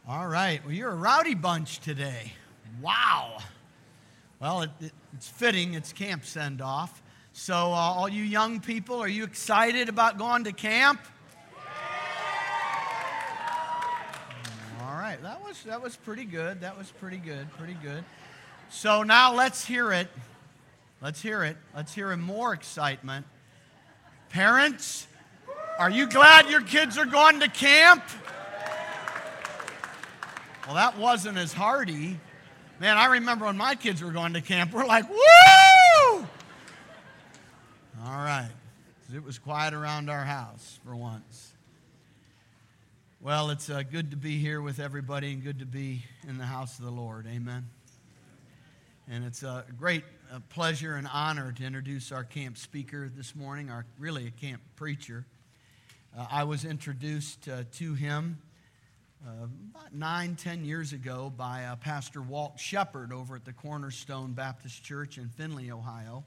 All right. Well, you're a rowdy bunch today. Wow. Well, it's fitting. It's camp send-off. So, all you young people, are you excited about going to camp? All right. That was pretty good. That was pretty good. Pretty good. So now let's hear it. Let's hear it. Let's hear more excitement. Parents, are you glad your kids are going to camp? Well, that wasn't as hearty. Man, I remember when my kids were going to camp, we're like, woo! All right. It was quiet around our house for once. Well, it's good to be here with everybody and good to be in the house of the Lord. Amen. And it's a great pleasure and honor to introduce our camp speaker this morning, really a camp preacher. I was introduced to him about 9-10 years ago by Pastor Walt Shepard over at the Cornerstone Baptist Church in Findlay, Ohio.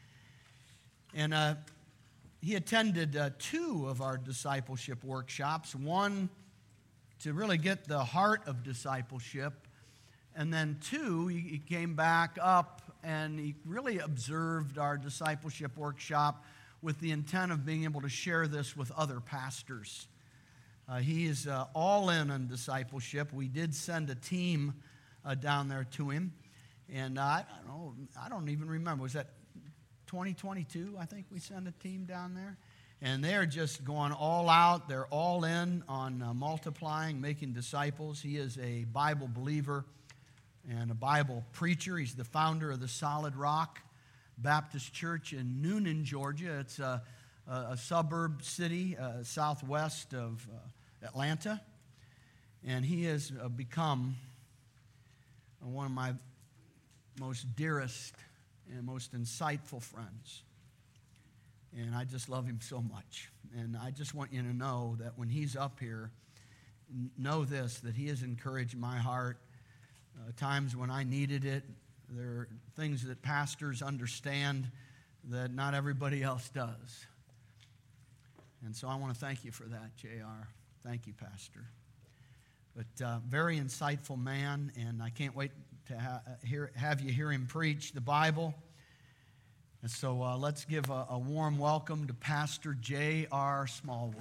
And he attended 2 of our discipleship workshops, one to really get the heart of discipleship, and then 2, he came back up and he really observed our discipleship workshop with the intent of being able to share this with other pastors. He is all in on discipleship. We did send a team down there to him, and I don't even remember. Was that 2022? I think we sent a team down there, and they're just going all out. They're all in on multiplying, making disciples. He is a Bible believer and a Bible preacher. He's the founder of the Solid Rock Baptist Church in Newnan, Georgia. It's a suburb city southwest of Atlanta. And he has become one of my most dearest and most insightful friends. And I just love him so much. And I just want you to know that when he's up here, know this, that he has encouraged my heart times when I needed it. There are things that pastors understand that not everybody else does. And so I want to thank you for that, JR. Thank you, Pastor. But very insightful man, and I can't wait to have you hear him preach the Bible. And so let's give a warm welcome to Pastor J.R. Smallwood.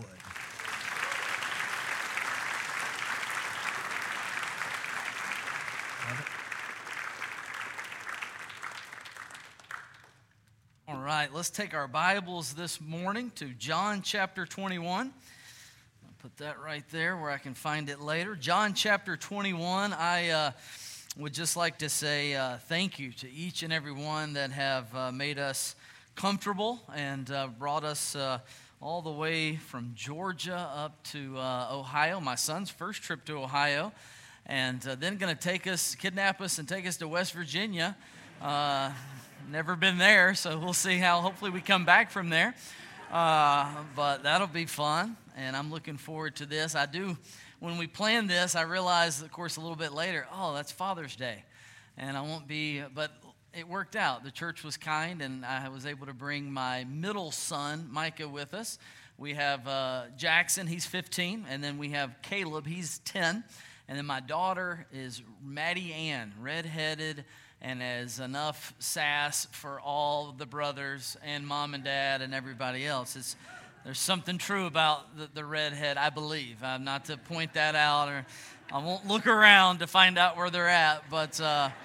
All right, let's take our Bibles this morning to John chapter 21. I'll put that right there where I can find it later. John chapter 21, I would just like to say thank you to each and every one that have made us comfortable and brought us all the way from Georgia up to Ohio, my son's first trip to Ohio, and then going to kidnap us and take us to West Virginia. Never been there, so we'll see how hopefully we come back from there. But that'll be fun, and I'm looking forward to this. When we planned this, I realized, of course, a little bit later, that's Father's Day. And I won't be, but it worked out. The church was kind, and I was able to bring my middle son, Micah, with us. We have Jackson, he's 15, and then we have Caleb, he's 10. And then my daughter is Maddie Ann, redheaded, and has enough sass for all the brothers and mom and dad and everybody else. There's something true about the redhead, I believe. Not to point that out, or I won't look around to find out where they're at, but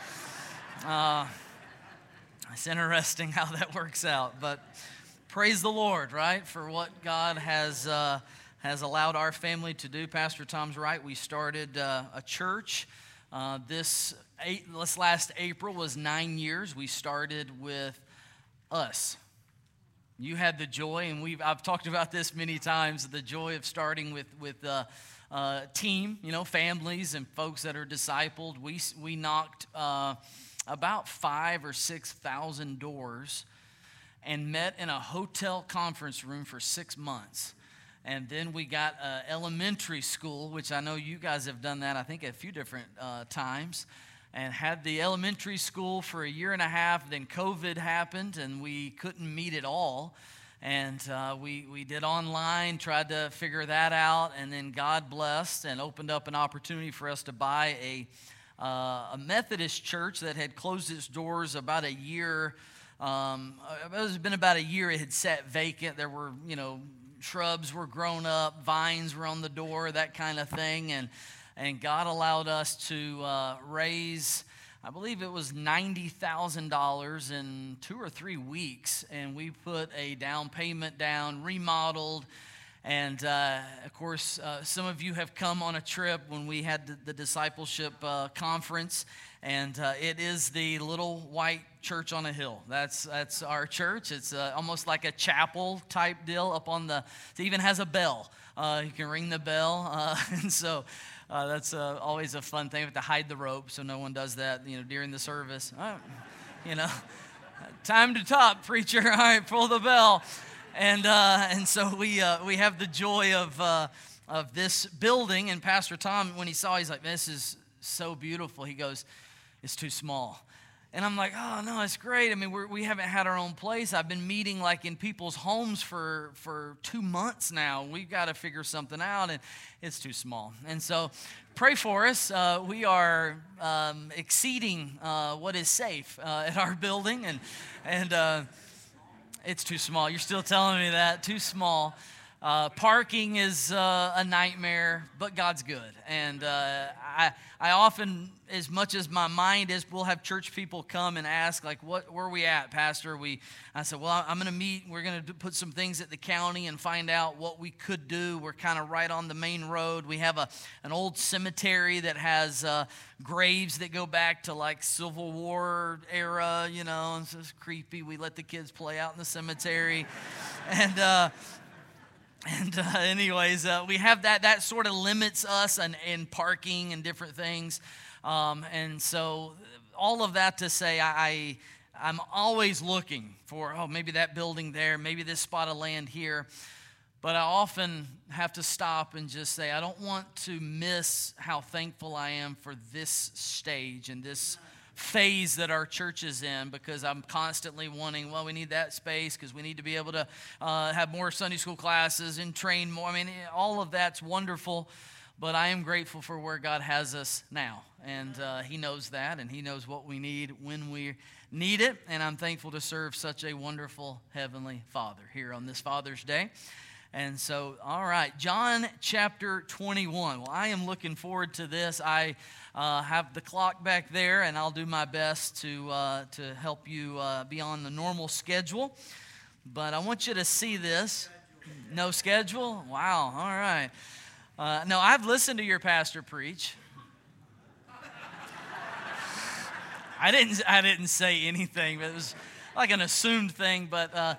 it's interesting how that works out. But praise the Lord, right, for what God has allowed our family to do. Pastor Tom's right. We started a church. This last April was 9 years. We started with us. You had the joy, and I've talked about this many times, the joy of starting with team, families and folks that are discipled. We knocked about 5,000 or 6,000 doors and met in a hotel conference room for 6 months. And then we got elementary school, which I know you guys have done that, I think, a few different times, and had the elementary school for a year and a half. Then COVID happened, and we couldn't meet at all. And we did online, tried to figure that out, and then God blessed and opened up an opportunity for us to buy a Methodist church that had closed its doors about a year. It's been about a year it had sat vacant. There were, shrubs were grown up, vines were on the door, that kind of thing. And God allowed us to raise, I believe it was $90,000 in 2 or 3 weeks. And we put a down payment down, remodeled. And, of course, some of you have come on a trip when we had the discipleship conference. And it is the little white church on a hill. That's our church. It's almost like a chapel type deal up on it even has a bell. You can ring the bell. And so that's always a fun thing. We have to hide the rope so no one does that, during the service. Time to talk, preacher. All right, pull the bell. And so we have the joy of this building. And Pastor Tom, when he saw, he's like, "This is so beautiful." He goes, "It's too small." And I'm like, "Oh no, it's great. I mean, we haven't had our own place. I've been meeting like in people's homes for 2 months now. We've got to figure something out, and it's too small." And so, pray for us. We are exceeding what is safe at our building, and it's too small. You're still telling me that too small. Parking is a nightmare, but God's good. And I often, as much as my mind is, we'll have church people come and ask, like, where are we at, Pastor? I said, well, I'm going to meet. We're going to put some things at the county and find out what we could do. We're kind of right on the main road. We have an old cemetery that has graves that go back to like Civil War era, and it's just creepy. We let the kids play out in the cemetery. Anyways, we have that sort of limits us in parking and different things. And so all of that to say, I'm always looking for, maybe that building there, maybe this spot of land here. But I often have to stop and just say, I don't want to miss how thankful I am for this stage and this phase that our church is in, because I'm constantly wanting, we need that space because we need to be able to have more Sunday school classes and train more. I mean, all of that's wonderful, but I am grateful for where God has us now. And He knows that, and He knows what we need when we need it. And I'm thankful to serve such a wonderful Heavenly Father here on this Father's Day. And so, all right, John chapter 21. Well, I am looking forward to this. I have the clock back there, and I'll do my best to help you be on the normal schedule. But I want you to see this. No schedule? Wow, all right. No, I've listened to your pastor preach. I didn't say anything, but it was like an assumed thing, but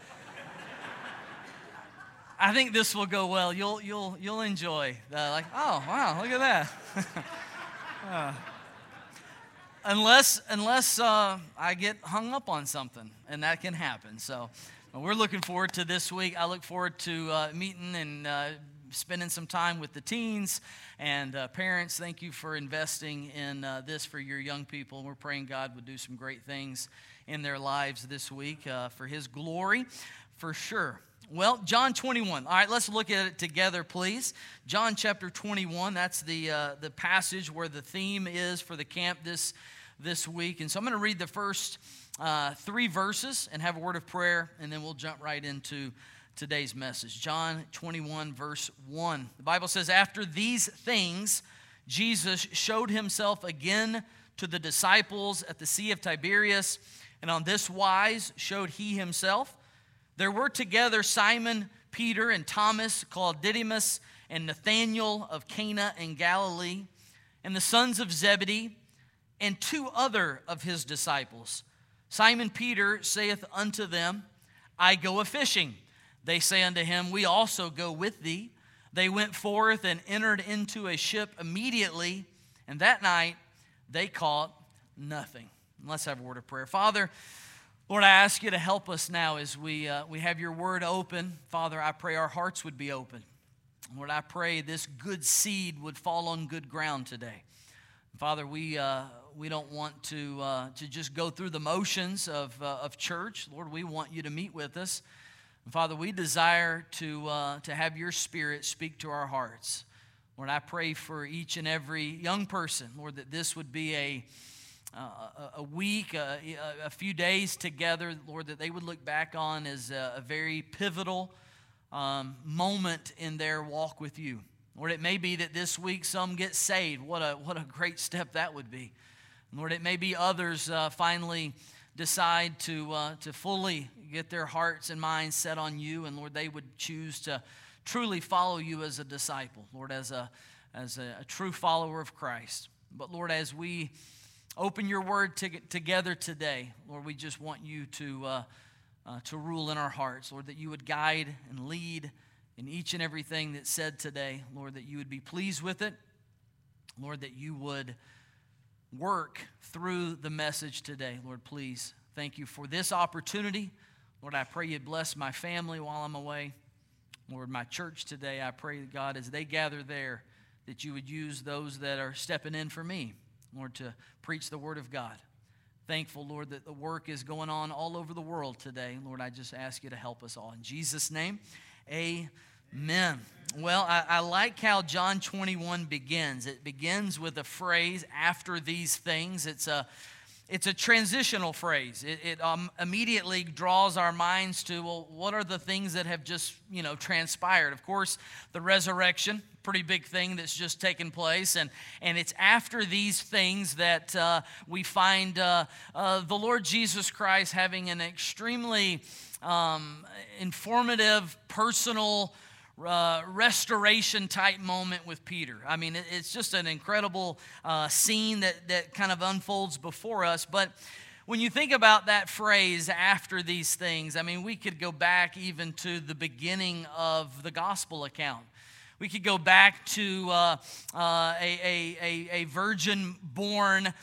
I think this will go well. You'll enjoy. Like, oh wow, look at that. Unless I get hung up on something, and that can happen. So we're looking forward to this week. I look forward to meeting and spending some time with the teens and parents. Thank you for investing in this for your young people. We're praying God would do some great things in their lives this week for His glory, for sure. Well, John 21. All right, let's look at it together, please. John chapter 21, that's the passage where the theme is for the camp this week. And so I'm going to read the first 3 verses and have a word of prayer, and then we'll jump right into today's message. John 21, verse 1. The Bible says, "After these things, Jesus showed Himself again to the disciples at the Sea of Tiberias, and on this wise showed He Himself. There were together Simon, Peter, and Thomas, called Didymus, and Nathanael of Cana in Galilee, and the sons of Zebedee, and 2 other of His disciples. Simon Peter saith unto them, I go a-fishing. They say unto him, We also go with thee. They went forth and entered into a ship immediately, and that night they caught nothing." Let's have a word of prayer. Father, Lord, I ask you to help us now as we have your word open. Father, I pray our hearts would be open. Lord, I pray this good seed would fall on good ground today. Father, we don't want to just go through the motions of church. Lord, we want you to meet with us. And Father, we desire to have your Spirit speak to our hearts. Lord, I pray for each and every young person, Lord, that this would be a week, a few days together, Lord, that they would look back on as a very pivotal moment in their walk with you. Lord, it may be that this week some get saved. What a great step that would be. Lord, it may be others finally decide to fully get their hearts and minds set on you, and Lord, they would choose to truly follow you as a disciple, Lord, as a true follower of Christ. But Lord, as we open your word together today, Lord, we just want you to rule in our hearts, Lord, that you would guide and lead in each and everything that's said today, Lord, that you would be pleased with it, Lord, that you would work through the message today. Lord, please, thank you for this opportunity. Lord, I pray you'd bless my family while I'm away. Lord, my church today, I pray, God, as they gather there, that you would use those that are stepping in for me, Lord, to preach the word of God. Thankful, Lord, that the work is going on all over the world today. Lord, I just ask you to help us all. In Jesus' name, amen. Well, I like how John 21 begins. It begins with a phrase, after these things. It's a transitional phrase. It immediately draws our minds to, well, what are the things that have just, transpired? Of course, the resurrection, pretty big thing that's just taken place. And it's after these things that we find the Lord Jesus Christ having an extremely informative, personal, restoration type moment with Peter. I mean, it's just an incredible scene that kind of unfolds before us. But when you think about that phrase, after these things, I mean, we could go back even to the beginning of the gospel account. We could go back to a virgin-born,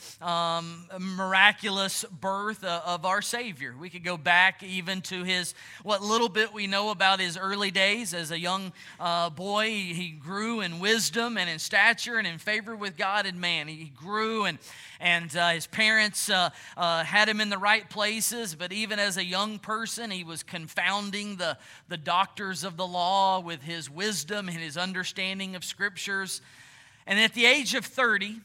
miraculous birth of our Savior. We could go back even to what little bit we know about his early days as a young boy. He grew in wisdom and in stature and in favor with God and man. He grew and his parents had him in the right places, but even as a young person, he was confounding the doctors of the law with his wisdom and his understanding of scriptures. And at the age of 30,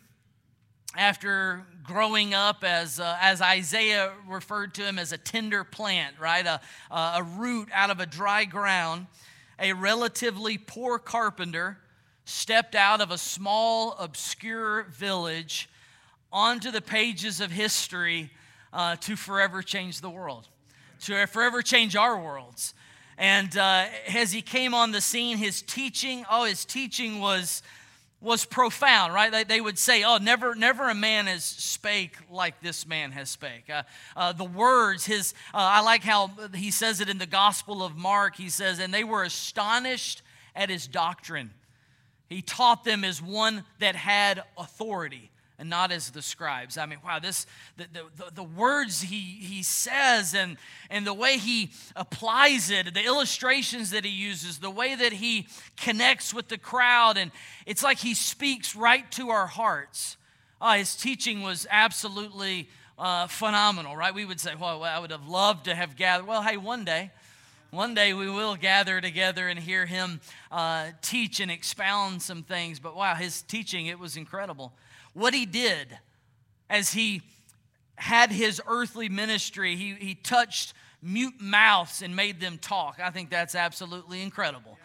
after growing up as Isaiah referred to him as a tender plant, right, a root out of a dry ground, a relatively poor carpenter stepped out of a small, obscure village onto the pages of history to forever change the world, to forever change our worlds. And as he came on the scene, his teaching was profound, right? They would say, never a man has spake like this man has spake. The words, I like how he says it in the Gospel of Mark. He says, and they were astonished at his doctrine. He taught them as one that had authority, and not as the scribes. I mean, wow, the words he says and the way he applies it, the illustrations that he uses, the way that he connects with the crowd, and it's like he speaks right to our hearts. His teaching was absolutely phenomenal, right? We would say, well, I would have loved to have gathered. Well, hey, one day we will gather together and hear him teach and expound some things. But wow, his teaching, it was incredible. What he did as he had his earthly ministry, he touched mute mouths and made them talk. I think that's absolutely incredible.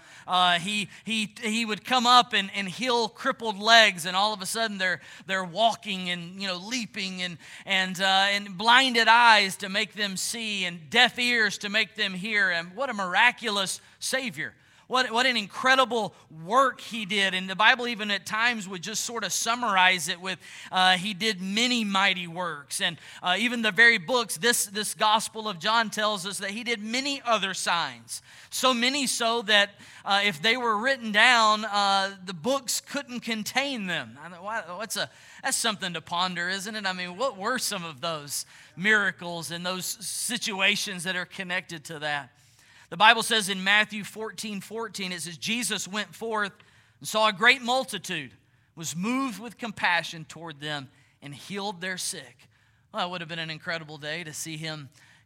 He would come up and heal crippled legs, and all of a sudden they're walking and leaping, and blinded eyes to make them see, and deaf ears to make them hear. And what a miraculous Savior. What an incredible work he did. And the Bible even at times would just sort of summarize it with, he did many mighty works. And even the very books, this Gospel of John tells us that he did many other signs. So many so that if they were written down, the books couldn't contain them. I thought, that's something to ponder, isn't it? I mean, what were some of those miracles and those situations that are connected to that? The Bible says in Matthew 14:14, it says, Jesus went forth and saw a great multitude, was moved with compassion toward them, and healed their sick. Well, it would have been an incredible day to see him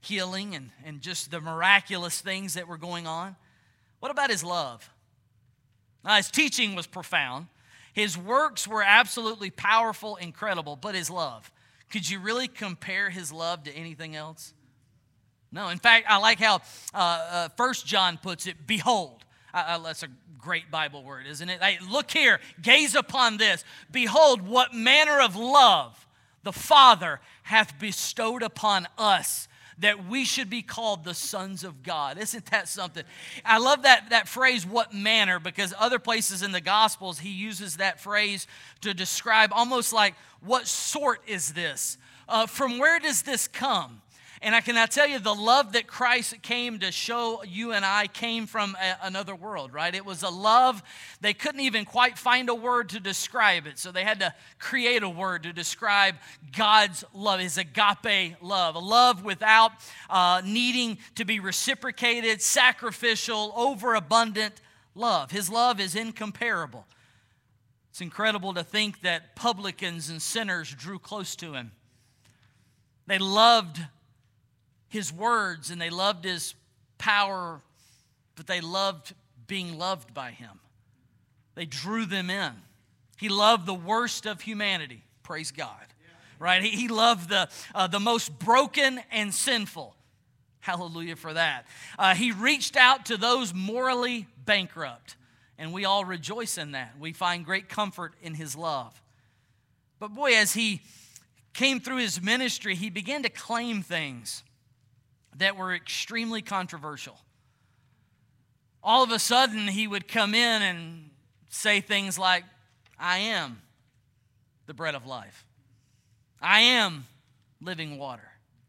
healing and just the miraculous things that were going on. What about his love? Now, his teaching was profound. His works were absolutely powerful, incredible, but his love. Could you really compare his love to anything else? No. In fact, I like how 1 John puts it, behold. That's a great Bible word, isn't it? Hey, look here, gaze upon this. Behold, what manner of love the Father hath bestowed upon us, that we should be called the sons of God. Isn't that something? I love that phrase, what manner, because other places in the Gospels, he uses that phrase to describe almost like, what sort is this? From where does this come? And I cannot tell you, the love that Christ came to show you and I came from another world, right? It was a love, they couldn't even quite find a word to describe it. So they had to create a word to describe God's love, his agape love. A love without needing to be reciprocated, sacrificial, overabundant love. His love is incomparable. It's incredible to think that publicans and sinners drew close to him. They loved his words and they loved his power, but they loved being loved by him. They drew them in. He loved the worst of humanity. Praise God. Right? He loved the most broken and sinful. Hallelujah for that. He reached out to those morally bankrupt, and we all rejoice in that. We find great comfort in his love. But boy, as he came through his ministry, he began to claim things that were extremely controversial. All of a sudden, he would come in and say things like, I am the bread of life. I am living water.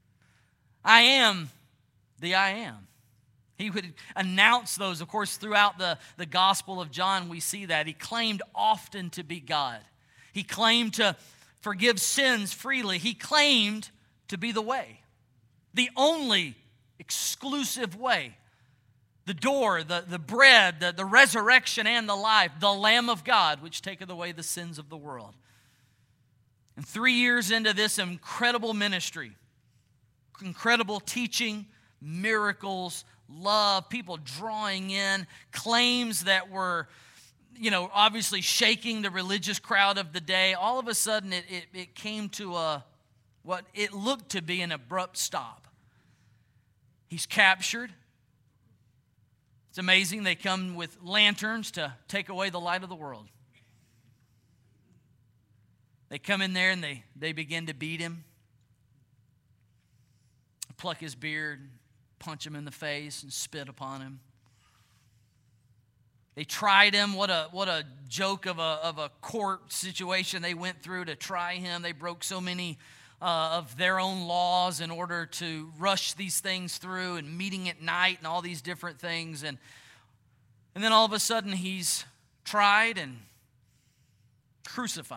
I am the I am. He would announce those. Of course, throughout the Gospel of John, we see that. He claimed often to be God. He claimed to forgive sins freely. He claimed to be the way. The only exclusive way, the door, the bread, the resurrection and the life, the Lamb of God, which taketh away the sins of the world. And 3 years into this incredible ministry, incredible teaching, miracles, love, people drawing in, claims that were, obviously shaking the religious crowd of the day, all of a sudden it came to what it looked to be an abrupt stop. He's captured. It's amazing. They come with lanterns to take away the light of the world. They come in there and they begin to beat him, pluck his beard, punch him in the face, and spit upon him. They tried him. What a joke of a court situation they went through to try him. They broke so many of their own laws in order to rush these things through, and meeting at night and all these different things. And then all of a sudden he's tried and crucified.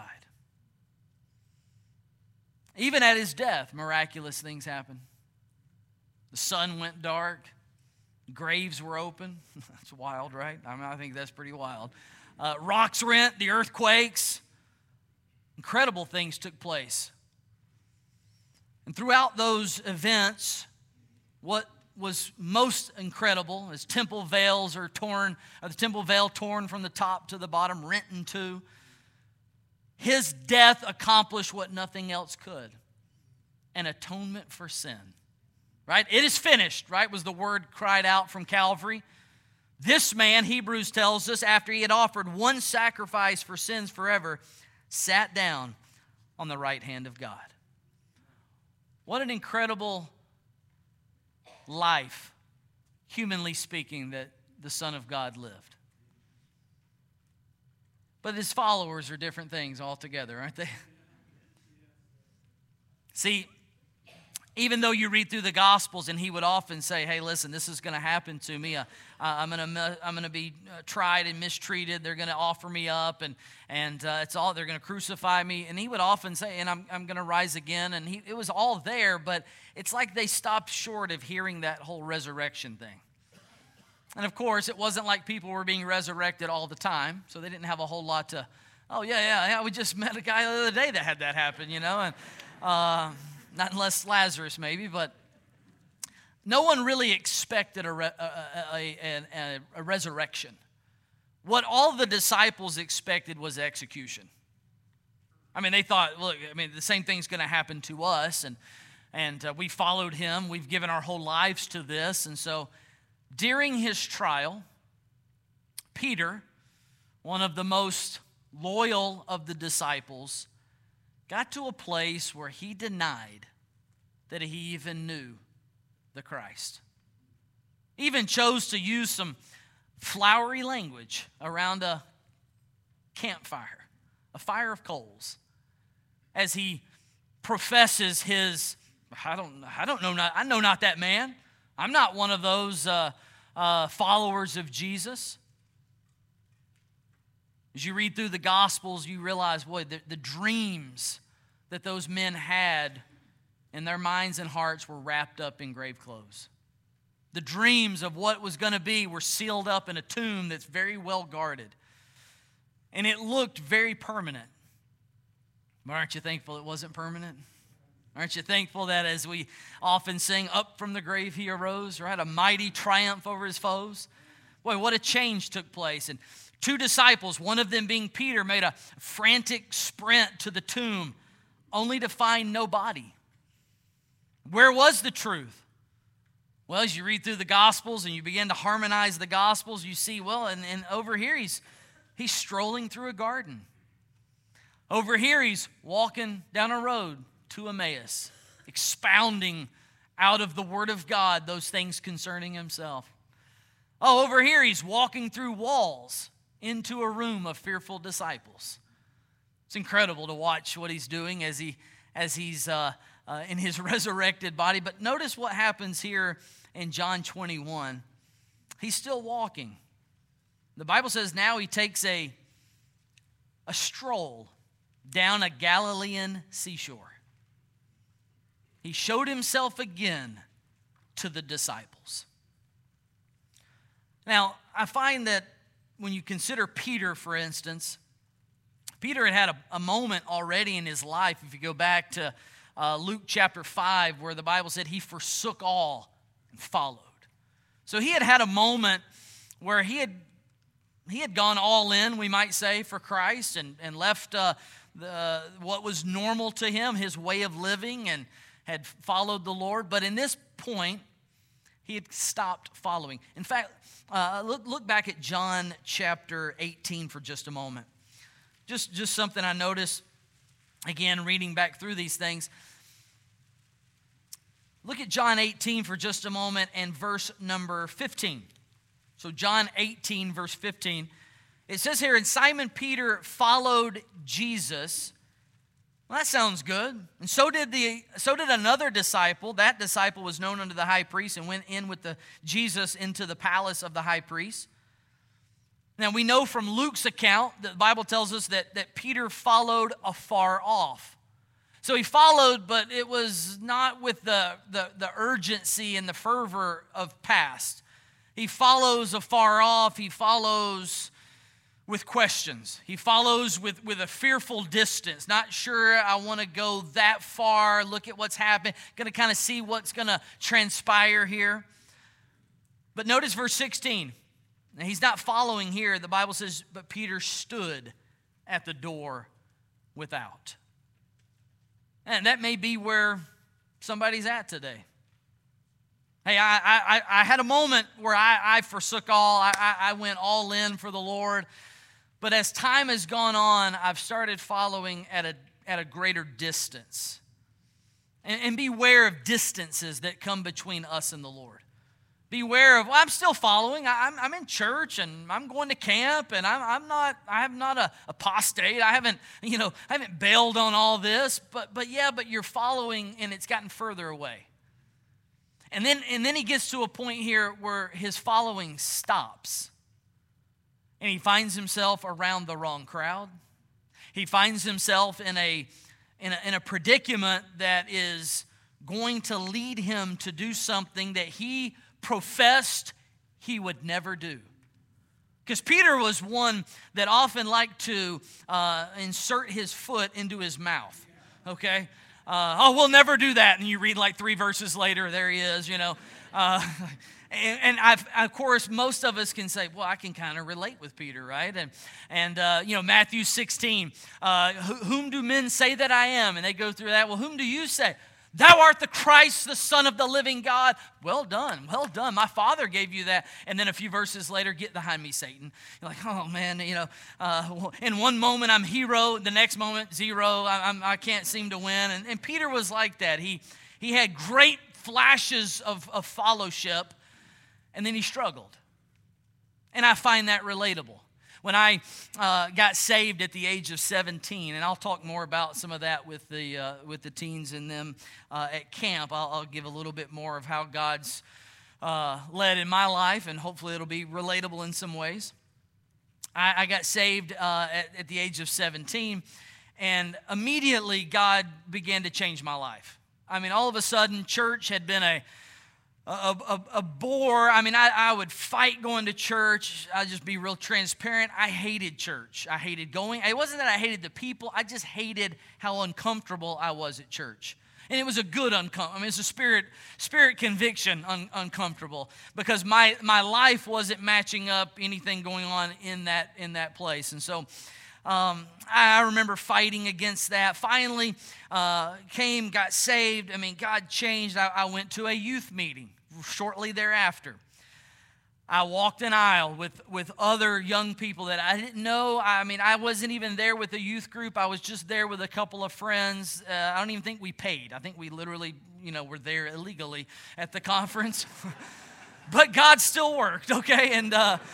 Even at his death, miraculous things happened. The sun went dark. Graves were open. That's wild, right? I think that's pretty wild. Rocks rent, the earthquakes. Incredible things took place. And throughout those events, what was most incredible is temple veils are torn, the temple veil torn from the top to the bottom, rent in two. His death accomplished what nothing else could, an atonement for sin. Right? It is finished, right, was the word cried out from Calvary. This man, Hebrews tells us, after he had offered one sacrifice for sins forever, sat down on the right hand of God. What an incredible life, humanly speaking, that the Son of God lived. But his followers are different things altogether, aren't they? See, even though you read through the Gospels and he would often say, hey, listen, this is going to happen to me. I'm going to be tried and mistreated. They're going to offer me up and it's all, they're going to crucify me. And he would often say, and I'm going to rise again. And it was all there, but it's like they stopped short of hearing that whole resurrection thing. And of course, it wasn't like people were being resurrected all the time. So they didn't have a whole lot to, we just met a guy the other day that had that happen, and not unless Lazarus maybe, but no one really expected a resurrection. What all the disciples expected was execution. I mean, they thought, look, the same thing's going to happen to us, and we followed him. We've given our whole lives to this. And so during his trial, Peter, one of the most loyal of the disciples, got to a place where he denied that he even knew the Christ. Even chose to use some flowery language around a campfire, a fire of coals, as he professes his, I know not that man. I'm not one of those followers of Jesus. As you read through the Gospels, you realize, boy, the dreams that those men had in their minds and hearts were wrapped up in grave clothes. The dreams of what was going to be were sealed up in a tomb that's very well guarded. And it looked very permanent. But aren't you thankful it wasn't permanent? Aren't you thankful that, as we often sing, up from the grave he arose, right? A mighty triumph over his foes. Boy, what a change took place. And two disciples, one of them being Peter, made a frantic sprint to the tomb only to find no body. Where was the truth? Well, as you read through the Gospels and you begin to harmonize the Gospels, you see, well, and over here he's strolling through a garden. Over here he's walking down a road to Emmaus, expounding out of the Word of God those things concerning himself. Oh, over here he's walking through walls into a room of fearful disciples. It's incredible to watch what he's doing as he's in his resurrected body. But notice what happens here in John 21. He's still walking. The Bible says now he takes a stroll down a Galilean seashore. He showed himself again to the disciples. Now, I find that when you consider Peter, for instance, Peter had a moment already in his life. If you go back to Luke chapter 5, where the Bible said he forsook all and followed. So he had a moment where he had gone all in, we might say, for Christ, and left what was normal to him, his way of living, and had followed the Lord. But in this point, he had stopped following. In fact, look back at John chapter 18 for just a moment. Just something I noticed, again, reading back through these things. Look at John 18 for just a moment and verse number 15. So John 18, verse 15. It says here, and Simon Peter followed Jesus. Well, that sounds good. And so did another disciple. That disciple was known unto the high priest and went in with Jesus into the palace of the high priest. Now, we know from Luke's account, the Bible tells us that Peter followed afar off. So he followed, but it was not with the urgency and the fervor of past. He follows afar off. He follows with questions. He follows with a fearful distance. Not sure I want to go that far. Look at what's happened. Going to kind of see what's going to transpire here. But notice verse 16. Now, he's not following here. The Bible says, but Peter stood at the door without. And that may be where somebody's at today. Hey, I had a moment where I forsook all. I went all in for the Lord. But as time has gone on, I've started following at a greater distance. And beware of distances that come between us and the Lord. Beware of, well, I'm still following. I'm in church and I'm going to camp and I'm not a apostate. I haven't bailed on all this. But you're following and it's gotten further away. And then he gets to a point here where his following stops. And he finds himself around the wrong crowd. He finds himself in a predicament that is going to lead him to do something that he professed he would never do. Because Peter was one that often liked to insert his foot into his mouth. Okay? We'll never do that. And you read like 3 verses later, there he is, And of course, most of us can say, well, I can kind of relate with Peter, right? And Matthew 16, whom do men say that I am? And they go through that. Well, whom do you say? Thou art the Christ, the Son of the living God. Well done, well done. My Father gave you that. And then a few verses later, get behind me, Satan. You're like, oh man, in one moment I'm hero, the next moment zero. I can't seem to win. And Peter was like that. He had great flashes of fellowship, and then he struggled. And I find that relatable. When I got saved at the age of 17, and I'll talk more about some of that with the teens and them at camp. I'll give a little bit more of how God's led in my life, and hopefully it'll be relatable in some ways. I got saved at the age of 17, and immediately God began to change my life. I mean, all of a sudden, church had been a bore. I mean, I would fight going to church. I'll just be real transparent. I hated church. I hated going. It wasn't that I hated the people. I just hated how uncomfortable I was at church. And it was a good uncomfortable. I mean, it's a spirit conviction uncomfortable, because my life wasn't matching up anything going on in that place. And so I remember fighting against that. Finally got saved. I mean, God changed. I went to a youth meeting shortly thereafter. I walked an aisle with other young people that I didn't know. I mean, I wasn't even there with a youth group. I was just there with a couple of friends. I don't even think we paid. I think we literally, were there illegally at the conference. But God still worked, okay? And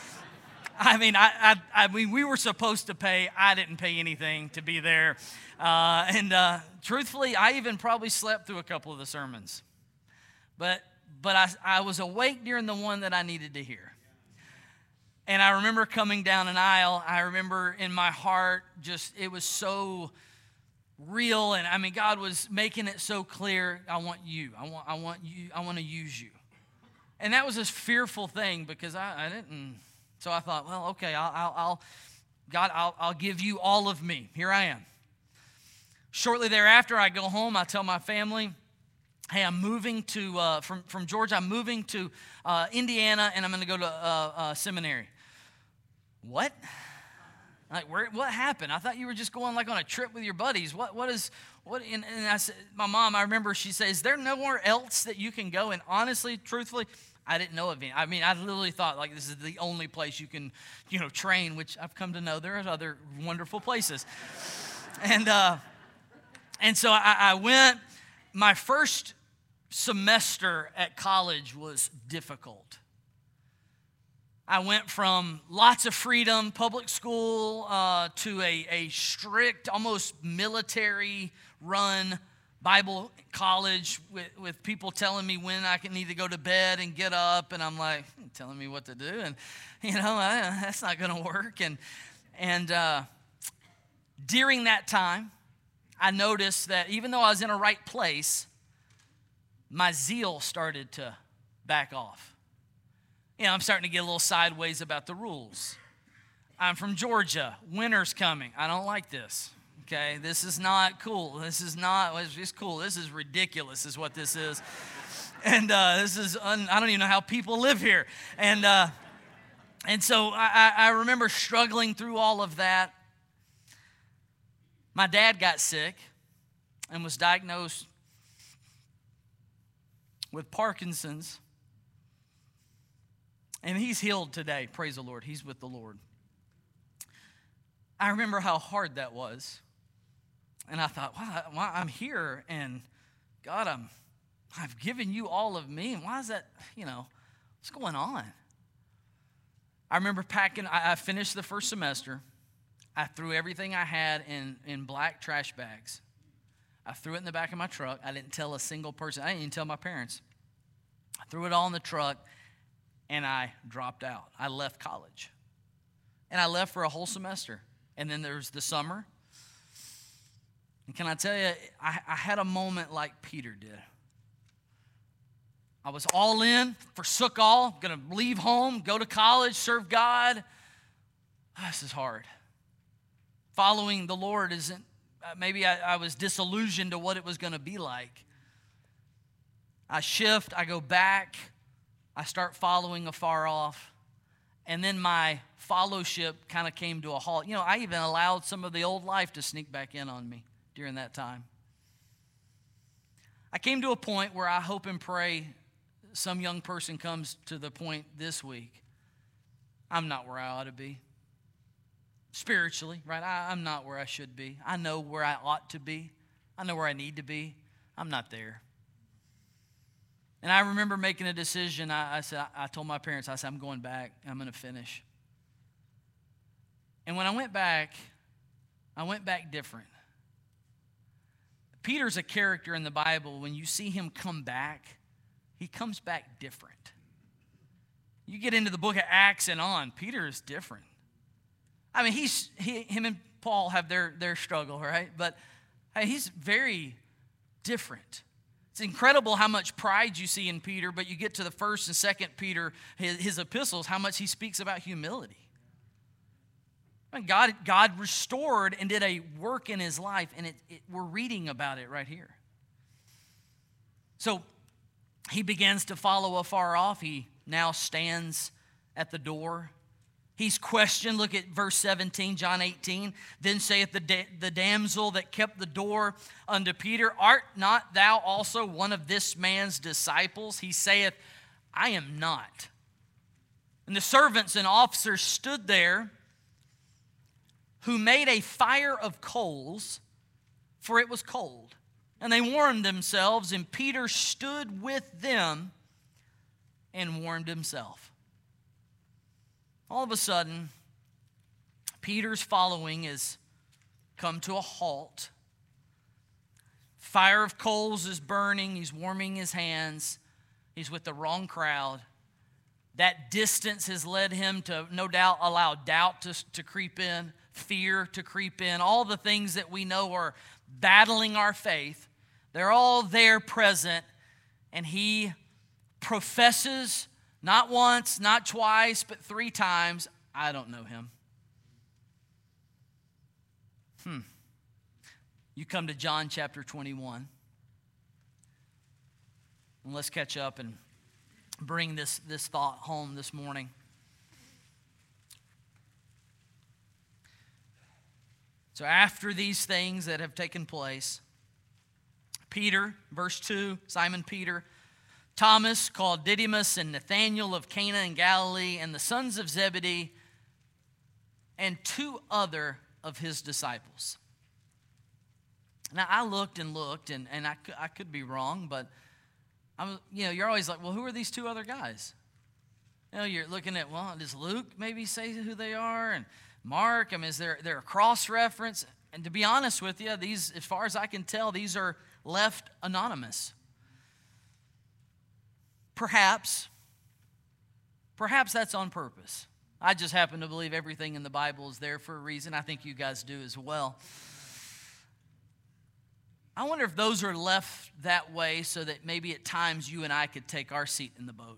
I mean, we were supposed to pay. I didn't pay anything to be there. And truthfully, I even probably slept through a couple of the sermons. But I was awake during the one that I needed to hear. And I remember coming down an aisle. I remember in my heart, it was so real. And I mean, God was making it so clear. I want you. I want you. I want to use you. And that was a fearful thing, because I didn't. So I thought, well, okay, I'll give you all of me. Here I am. Shortly thereafter, I go home. I tell my family, hey, I'm moving to from Georgia. I'm moving to Indiana, and I'm going to go to seminary. What? Like, what happened? I thought you were just going like on a trip with your buddies. What? And I said, my mom, I remember she says, is there nowhere else that you can go? And honestly, truthfully, I didn't know of any. I mean, I literally thought like this is the only place you can, train, which I've come to know there are other wonderful places. And so I went. My first semester at college was difficult. I went from lots of freedom, public school, to a strict, almost military-run Bible college with people telling me when I need to go to bed and get up, and I'm like, telling me what to do, and that's not going to work. And during that time, I noticed that even though I was in a right place, my zeal started to back off. I'm starting to get a little sideways about the rules. I'm from Georgia. Winter's coming. I don't like this. Okay, this is not cool. This is not, it's cool. This is ridiculous is what this is. And this is, I don't even know how people live here. And so I remember struggling through all of that. My dad got sick and was diagnosed with Parkinson's. And he's healed today. Praise the Lord. He's with the Lord. I remember how hard that was. And I thought, wow, I'm here, and God, I've given you all of me. And why is that, what's going on? I remember packing, I finished the first semester. I threw everything I had in black trash bags. I threw it in the back of my truck. I didn't tell a single person. I didn't even tell my parents. I threw it all in the truck, and I dropped out. I left college. And I left for a whole semester. And then there's the summer. And can I tell you, I had a moment like Peter did. I was all in, forsook all, going to leave home, go to college, serve God. This is hard. Following the Lord isn't, maybe I was disillusioned to what it was going to be like. I shift, I go back. I start following afar off. And then my fellowship kind of came to a halt. You know, I even allowed some of the old life to sneak back in on me during that time. I came to a point where I hope and pray some young person comes to the point this week. I'm not where I ought to be. Spiritually, right? I'm not where I should be. I know where I ought to be. I know where I need to be. I'm not there. And I remember making a decision. I told my parents, I said, I'm going back. I'm going to finish. And when I went back different. Peter's a character in the Bible. When you see him come back, he comes back different. You get into the book of Acts and on, Peter is different. I mean, him and Paul have their struggle, right? But hey, he's very different. It's incredible how much pride you see in Peter, but you get to the 1st and 2nd Peter, his epistles, how much he speaks about humility. And God restored and did a work in his life, and we're reading about it right here. So he begins to follow afar off. He now stands at the door. He's questioned. Look at verse 17, John 18. Then saith the damsel that kept the door unto Peter, Art not thou also one of this man's disciples? He saith, I am not. And the servants and officers stood there, who made a fire of coals, for it was cold. And they warmed themselves, and Peter stood with them and warmed himself. All of a sudden, Peter's following has come to a halt. Fire of coals is burning. He's warming his hands. He's with the wrong crowd. That distance has led him to, no doubt, allow doubt to creep in, fear to creep in. All the things that we know are battling our faith, they're all there present, and he professes not once, not twice, but 3 times, I don't know him. You come to John chapter 21. And let's catch up and bring this thought home this morning. So after these things that have taken place, Peter, verse 2, Simon Peter, Thomas, called Didymus, and Nathanael of Cana in Galilee, and the sons of Zebedee, and 2 other of his disciples. Now, I looked, and I could be wrong, but you're always like, well, who are these 2 other guys? You're looking at, well, does Luke maybe say who they are? And Mark, is there a cross-reference? And to be honest with you, these, as far as I can tell, these are left anonymous. Perhaps that's on purpose. I just happen to believe everything in the Bible is there for a reason. I think you guys do as well. I wonder if those are left that way so that maybe at times you and I could take our seat in the boat.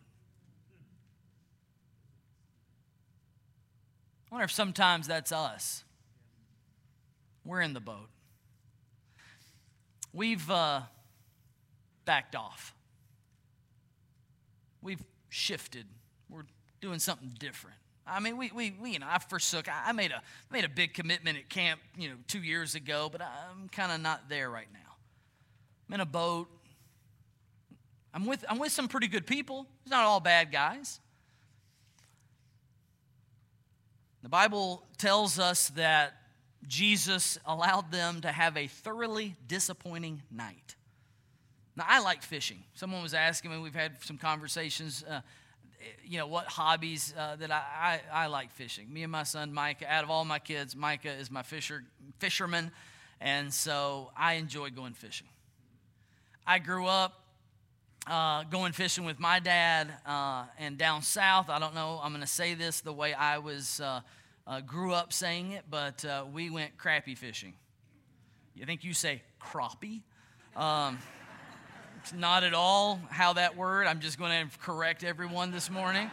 I wonder if sometimes that's us. We're in the boat. We've backed off. We've shifted. We're doing something different. I forsook. I made a big commitment at camp, 2 years ago, but I'm kind of not there right now. I'm in a boat. I'm with some pretty good people. It's not all bad guys. The Bible tells us that Jesus allowed them to have a thoroughly disappointing night. Now, I like fishing. Someone was asking me, we've had some conversations, what hobbies that I like fishing. Me and my son, Micah, out of all my kids, Micah is my fisherman, and so I enjoy going fishing. I grew up going fishing with my dad, and down south, I don't know, I'm going to say this the way I grew up saying it, but we went crappie fishing. You think you say crappie? It's not at all how that word. I'm just going to correct everyone this morning.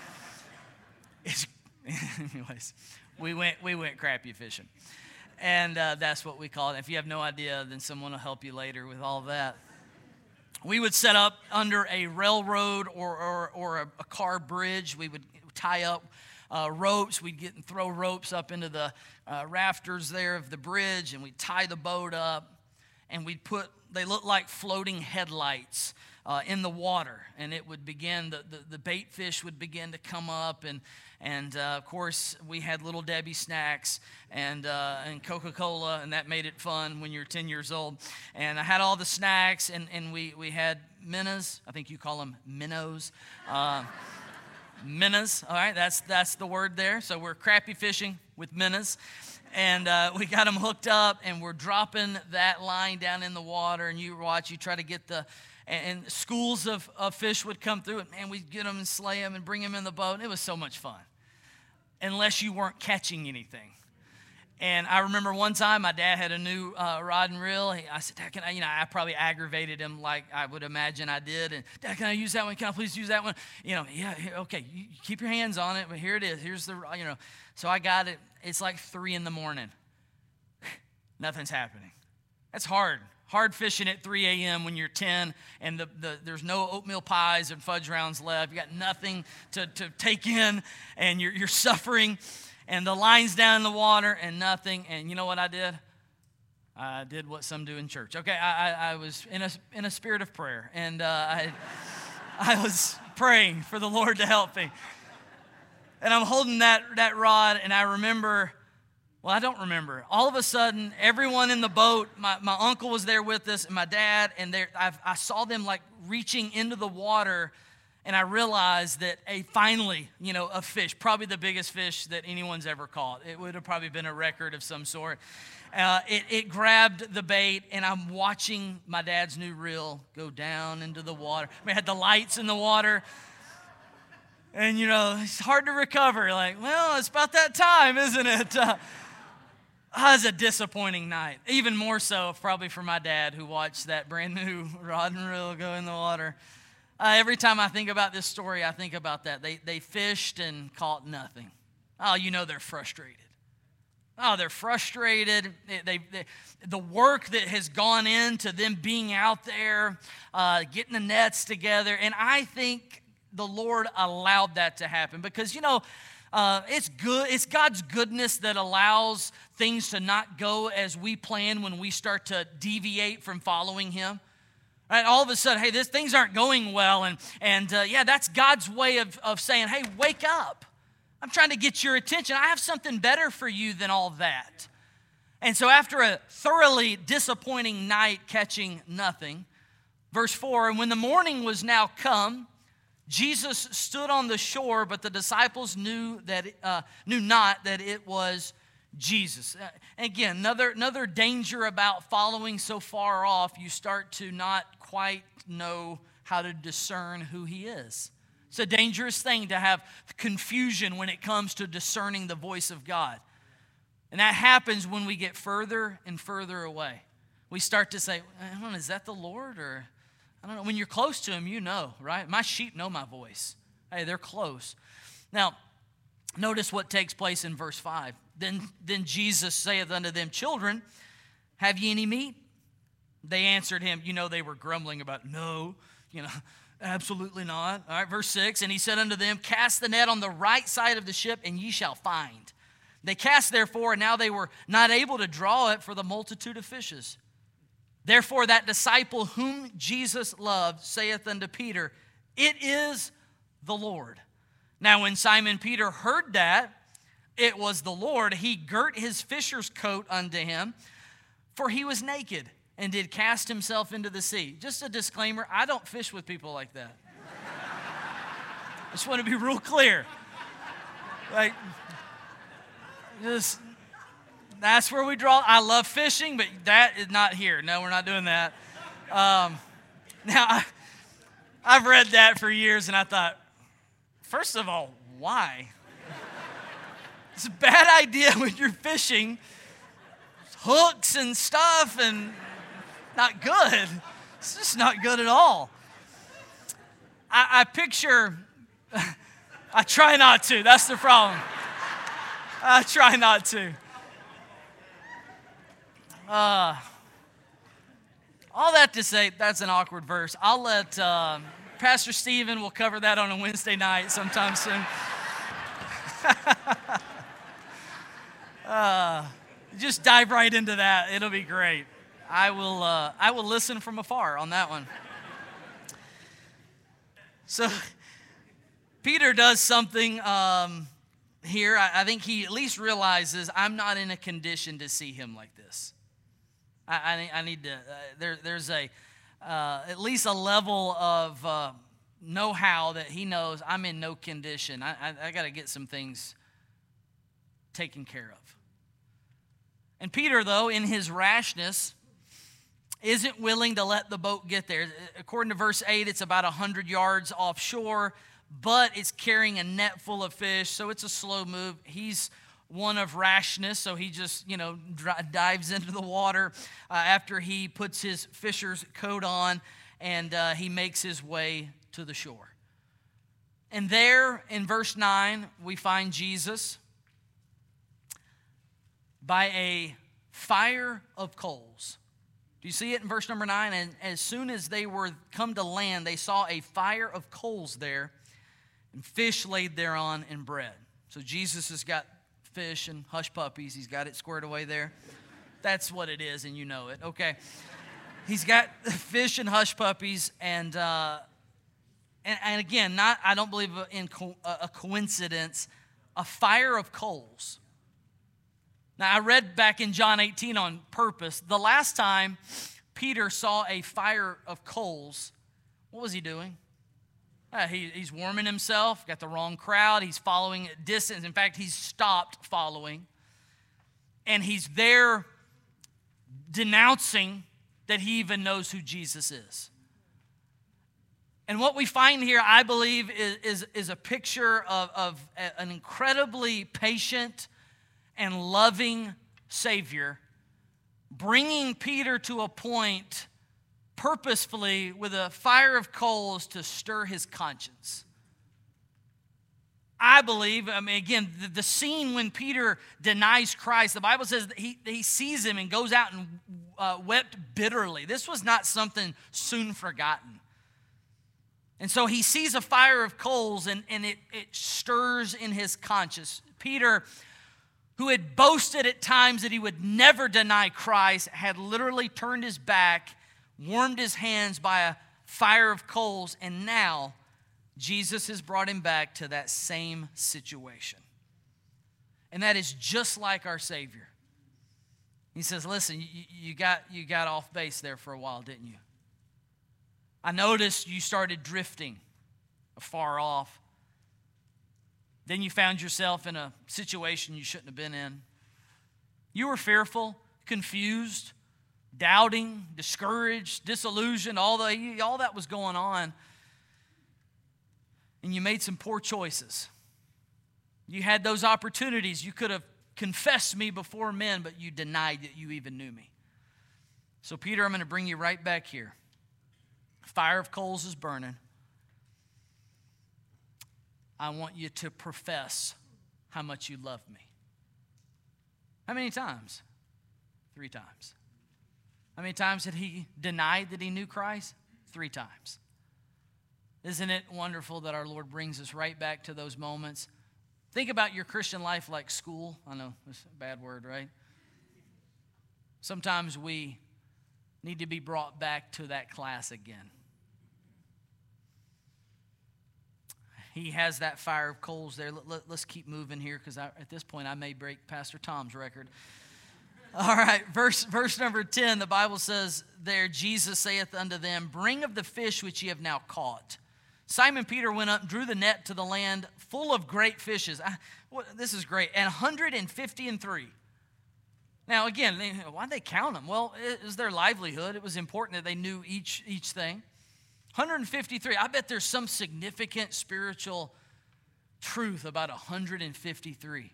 Anyways, we went crappie fishing, and that's what we call it. If you have no idea, then someone will help you later with all that. we would set up under a railroad or a car bridge. We would tie up ropes. We'd get and throw ropes up into the rafters there of the bridge, and we'd tie the boat up, and they looked like floating headlights in the water, and it would begin, the bait fish would begin to come up, and of course we had Little Debbie snacks and Coca-Cola, and that made it fun when you're 10 years old. And I had all the snacks, and we had minnows. I think you call them minnows. Minnows, all right, that's the word there. So we're crappie fishing with minnows. And we got them hooked up, and we're dropping that line down in the water, and you try to get and schools of fish would come through it, and we'd get them and slay them and bring them in the boat. And it was so much fun, unless you weren't catching anything. And I remember one time my dad had a new rod and reel. I said, Dad, I probably aggravated him like I would imagine I did. And, Dad, can I use that one? Can I please use that one? Yeah, okay, you keep your hands on it, but here it is. Here's So I got it. It's like 3 a.m. Nothing's happening. That's hard. Hard fishing at 3 a.m. when you're 10 and there's no oatmeal pies and fudge rounds left. You got nothing to take in, and you're suffering, and the line's down in the water and nothing. And you know what I did? I did what some do in church. Okay, I was in a spirit of prayer, and I was praying for the Lord to help me. And I'm holding that rod, and I remember. Well, I don't remember. All of a sudden, everyone in the boat, my uncle was there with us, and my dad, and I saw them like reaching into the water, and I realized that finally, a fish, probably the biggest fish that anyone's ever caught. It would have probably been a record of some sort. It grabbed the bait, and I'm watching my dad's new reel go down into the water. We had the lights in the water. And, it's hard to recover. Like, well, it's about that time, isn't it? It was a disappointing night. Even more so probably for my dad, who watched that brand new rod and reel go in the water. Every time I think about this story, I think about that. They fished and caught nothing. Oh, they're frustrated. Oh, they're frustrated. The work that has gone into them being out there, getting the nets together. And I think the Lord allowed that to happen because, it's good. It's God's goodness that allows things to not go as we plan when we start to deviate from following Him. Right? All of a sudden, hey, things aren't going well, and that's God's way of saying, hey, wake up. I'm trying to get your attention. I have something better for you than all that. And so after a thoroughly disappointing night catching nothing, verse 4, and when the morning was now come, Jesus stood on the shore, but the disciples knew not that it was Jesus. Again, another danger about following so far off, you start to not quite know how to discern who He is. It's a dangerous thing to have confusion when it comes to discerning the voice of God. And that happens when we get further and further away. We start to say, is that the Lord? Or I don't know. When you're close to Him, right? My sheep know my voice. Hey, they're close. Now, notice what takes place in verse 5. Then Jesus saith unto them, Children, have ye any meat? They answered Him. They were grumbling about, no, absolutely not. All right, verse 6, and He said unto them, Cast the net on the right side of the ship, and ye shall find. They cast therefore, and now they were not able to draw it for the multitude of fishes. Therefore that disciple whom Jesus loved saith unto Peter, It is the Lord. Now when Simon Peter heard that it was the Lord, he girt his fisher's coat unto him, for he was naked, and did cast himself into the sea. Just a disclaimer, I don't fish with people like that. I just want to be real clear. That's where we draw. I love fishing, but that is not here. No, we're not doing that. Now, I've read that for years, and I thought, first of all, why? It's a bad idea when you're fishing. Hooks and stuff, and not good. It's just not good at all. I picture, I try not to. That's the problem. I try not to. all that to say, that's an awkward verse. I'll let Pastor Stephen will cover that on a Wednesday night sometime soon. Just dive right into that. It'll be great. I will listen from afar on that one. So Peter does something here. I think he at least realizes I'm not in a condition to see him like this. I need to. There's at least a level of know-how that he knows I'm in no condition. I got to get some things taken care of. And Peter, though, in his rashness, isn't willing to let the boat get there. According to verse 8, it's about 100 yards offshore, but it's carrying a net full of fish, so it's a slow move. He's one of rashness, so he just, dives into the water after he puts his fisher's coat on, and he makes his way to the shore. And there, in verse 9, we find Jesus by a fire of coals. Do you see it in verse number 9? And as soon as they were come to land, they saw a fire of coals there, and fish laid thereon and bread. So Jesus has got fish and hush puppies. He's got it squared away there. That's what it is, and you know it. Okay. He's got fish and hush puppies, and again, I don't believe in a coincidence, a fire of coals. Now, I read back in John 18 on purpose. The last time Peter saw a fire of coals, what was he doing? He's warming himself, got the wrong crowd. He's following at distance. In fact, he's stopped following. And he's there denouncing that he even knows who Jesus is. And what we find here, I believe, is a picture of an incredibly patient and loving Savior, bringing Peter to a point purposefully with a fire of coals to stir his conscience. I believe, again, the scene when Peter denies Christ, the Bible says that he sees him and goes out and wept bitterly. This was not something soon forgotten. And so he sees a fire of coals, and it stirs in his conscience. Peter, who had boasted at times that he would never deny Christ, had literally turned his back, warmed his hands by a fire of coals, and now Jesus has brought him back to that same situation. And that is just like our Savior. He says, listen, you got off base there for a while, didn't you? I noticed you started drifting afar off. Then you found yourself in a situation you shouldn't have been in. You were fearful, confused, doubting, discouraged, disillusioned, all that was going on. And you made some poor choices. You had those opportunities. You could have confessed me before men, but you denied that you even knew me. So, Peter, I'm going to bring you right back here. Fire of coals is burning. I want you to profess how much you love me. How many times? 3 times. How many times had he denied that he knew Christ? 3 times. Isn't it wonderful that our Lord brings us right back to those moments? Think about your Christian life like school. I know, it's a bad word, right? Sometimes we need to be brought back to that class again. He has that fire of coals there. Let's keep moving here, because at this point I may break Pastor Tom's record. All right, verse number 10, the Bible says there, Jesus saith unto them, bring of the fish which ye have now caught. Simon Peter went up and drew the net to the land full of great fishes. This is great. And 153. Now again, why'd they count them? Well, it was their livelihood. It was important that they knew each thing. 153. I bet there's some significant spiritual truth about 153.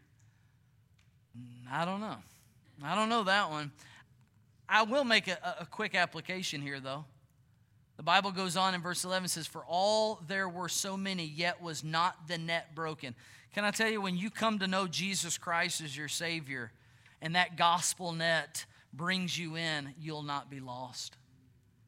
I don't know. I don't know that one. I will make a quick application here, though. The Bible goes on in verse 11, says, for all there were so many, yet was not the net broken. Can I tell you, when you come to know Jesus Christ as your Savior, and that gospel net brings you in, you'll not be lost.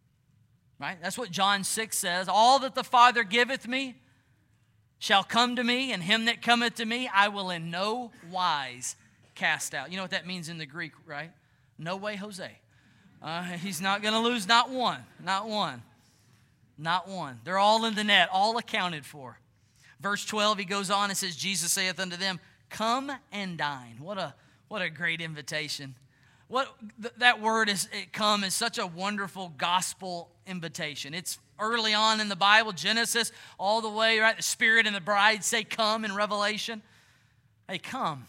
Right? That's what John 6 says. All that the Father giveth me shall come to me, and him that cometh to me I will in no wise cast out. You know what that means in the Greek, right? No way, Jose. He's not going to lose not one. Not one. Not one. They're all in the net, all accounted for. Verse 12, he goes on and says, Jesus saith unto them, come and dine. What a great invitation. That word come is such a wonderful gospel invitation. It's early on in the Bible, Genesis, all the way, right? The Spirit and the bride say come in Revelation. Hey, come.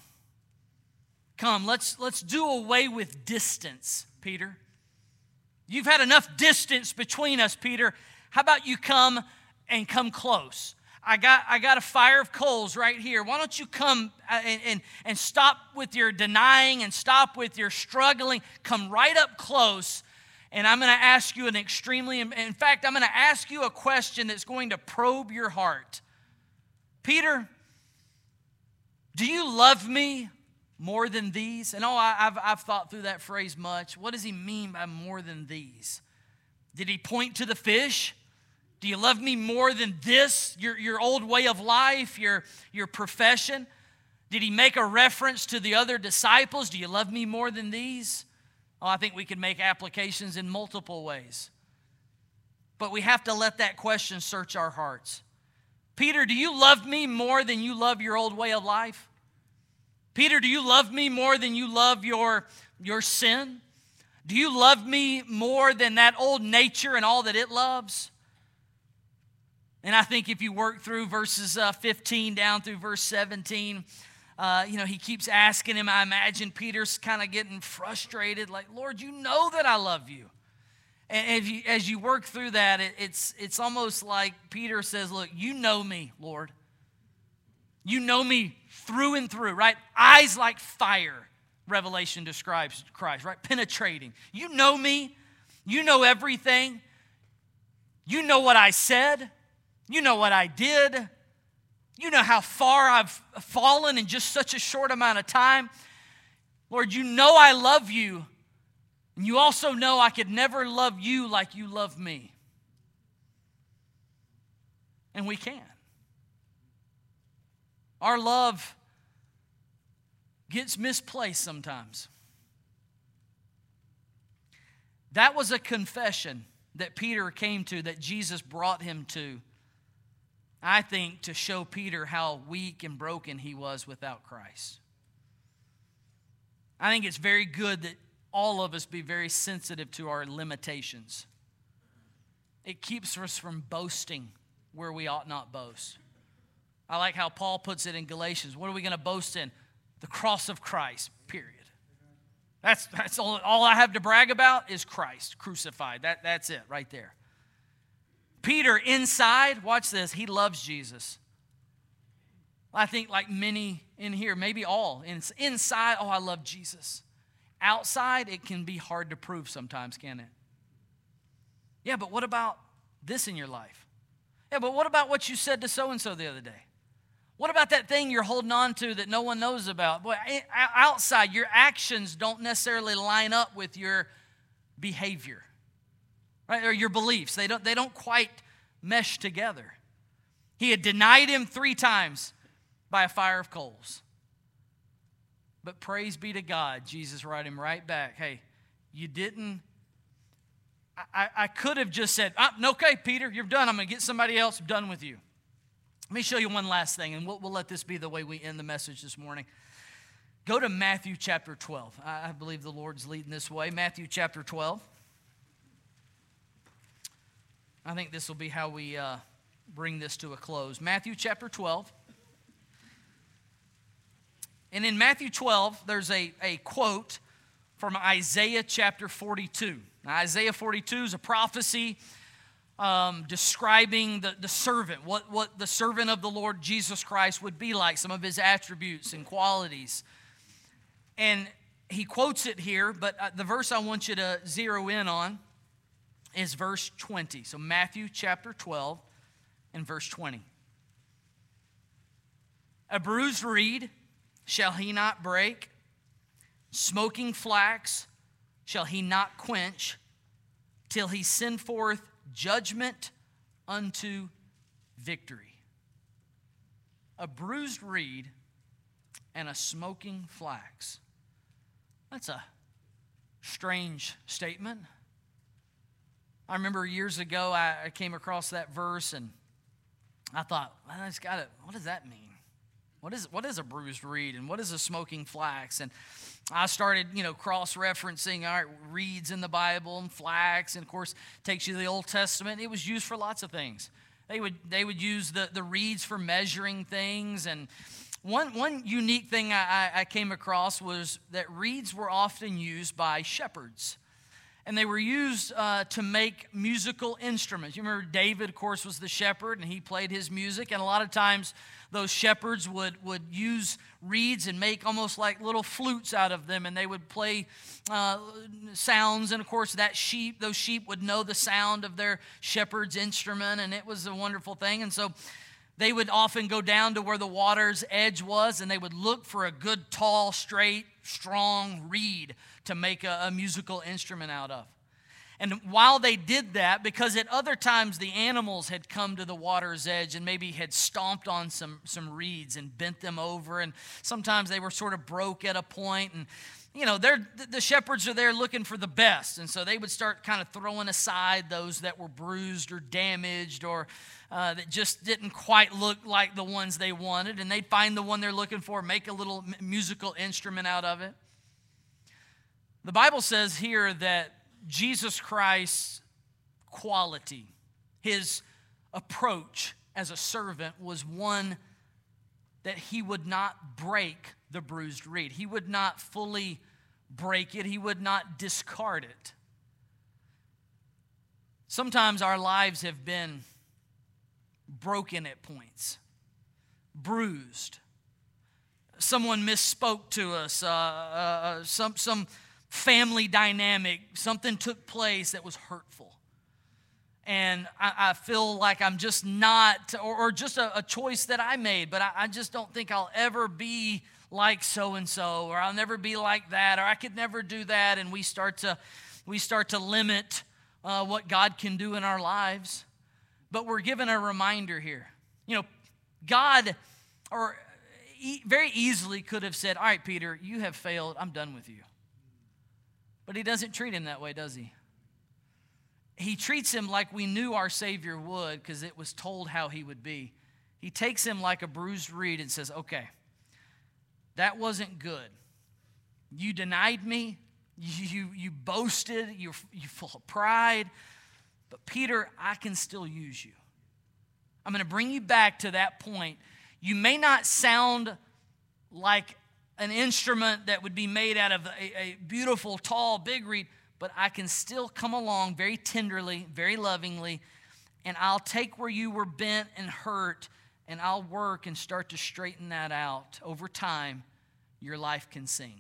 Come, let's do away with distance, Peter. You've had enough distance between us, Peter. How about you come and come close? I got a fire of coals right here. Why don't you come and stop with your denying and stop with your struggling. Come right up close, and I'm going to ask you in fact, I'm going to ask you a question that's going to probe your heart. Peter, do you love me more than these? And I've thought through that phrase much. What does he mean by more than these? Did he point to the fish? Do you love me more than this, your old way of life, your profession? Did he make a reference to the other disciples? Do you love me more than these? Oh, I think we could make applications in multiple ways. But we have to let that question search our hearts. Peter, do you love me more than you love your old way of life? Peter, do you love me more than you love your sin? Do you love me more than that old nature and all that it loves? And I think if you work through verses 15 down through verse 17, he keeps asking him. I imagine Peter's kind of getting frustrated, like, Lord, you know that I love you. And as you work through that, it's almost like Peter says, look, you know me, Lord. You know me through and through, right? Eyes like fire, Revelation describes Christ, right? Penetrating. You know me. You know everything. You know what I said. You know what I did. You know how far I've fallen in just such a short amount of time. Lord, you know I love you. And you also know I could never love you like you love me. And we can. Our love gets misplaced sometimes. That was a confession that Peter came to, that Jesus brought him to. I think to show Peter how weak and broken he was without Christ. I think it's very good that all of us be very sensitive to our limitations. It keeps us from boasting where we ought not boast. I like how Paul puts it in Galatians. What are we going to boast in? The cross of Christ, period. That's all I have to brag about is Christ crucified. That's it right there. Peter, inside, watch this, he loves Jesus. I think like many in here, maybe all, inside, I love Jesus. Outside, it can be hard to prove sometimes, can't it? Yeah, but what about this in your life? Yeah, but what about what you said to so-and-so the other day? What about that thing you're holding on to that no one knows about? Boy, outside, your actions don't necessarily line up with your behavior. Right? Or your beliefs. They don't quite mesh together. He had denied him 3 times by a fire of coals. But praise be to God, Jesus wrote him right back. Hey, you didn't. I could have just said, okay, Peter, you're done. I'm going to get somebody else. I'm done with you. Let me show you one last thing, and we'll let this be the way we end the message this morning. Go to Matthew chapter 12. I believe the Lord's leading this way. Matthew chapter 12. I think this will be how we bring this to a close. Matthew chapter 12. And in Matthew 12, there's a quote from Isaiah chapter 42. Now, Isaiah 42 is a prophecy describing the servant, what the servant of the Lord Jesus Christ would be like, some of his attributes and qualities. And he quotes it here, but the verse I want you to zero in on is verse 20. So Matthew chapter 12 and verse 20. A bruised reed shall he not break, smoking flax shall he not quench, till he send forth judgment unto victory. A bruised reed and a smoking flax. That's a strange statement. I remember years ago I came across that verse and I thought, what does that mean? What is a bruised reed and what is a smoking flax? And I started, cross-referencing, all right, reeds in the Bible and flax, and of course, takes you to the Old Testament. It was used for lots of things. They would use the reeds for measuring things, and one unique thing I came across was that reeds were often used by shepherds. And they were used to make musical instruments. You remember David, of course, was the shepherd, and he played his music. And a lot of times those shepherds would use reeds and make almost like little flutes out of them. And they would play sounds. And, of course, those sheep would know the sound of their shepherd's instrument. And it was a wonderful thing. And so they would often go down to where the water's edge was, and they would look for a good, tall, straight, strong reed to make a musical instrument out of. And while they did that, because at other times the animals had come to the water's edge and maybe had stomped on some reeds and bent them over, and sometimes they were sort of broke at a point, and the shepherds are there looking for the best, and so they would start kind of throwing aside those that were bruised or damaged or that just didn't quite look like the ones they wanted, and they'd find the one they're looking for, make a little musical instrument out of it. The Bible says here that Jesus Christ's quality, his approach as a servant, was one that he would not break the bruised reed. He would not fully break it. He would not discard it. Sometimes our lives have been broken at points, bruised. Someone misspoke to us. Some family dynamic, something took place that was hurtful. And I feel like I'm just not, or just a choice that I made, but I just don't think I'll ever be like so-and-so, or I'll never be like that, or I could never do that, and we start to limit what God can do in our lives. But we're given a reminder here. God very easily could have said, all right, Peter, you have failed, I'm done with you. But he doesn't treat him that way, does he? He treats him like we knew our Savior would, because it was told how he would be. He takes him like a bruised reed and says, okay, that wasn't good. You denied me. You boasted. You're full of pride. But Peter, I can still use you. I'm going to bring you back to that point. You may not sound like an instrument that would be made out of a beautiful, tall, big reed, but I can still come along very tenderly, very lovingly, and I'll take where you were bent and hurt, and I'll work and start to straighten that out. Over time, your life can sing.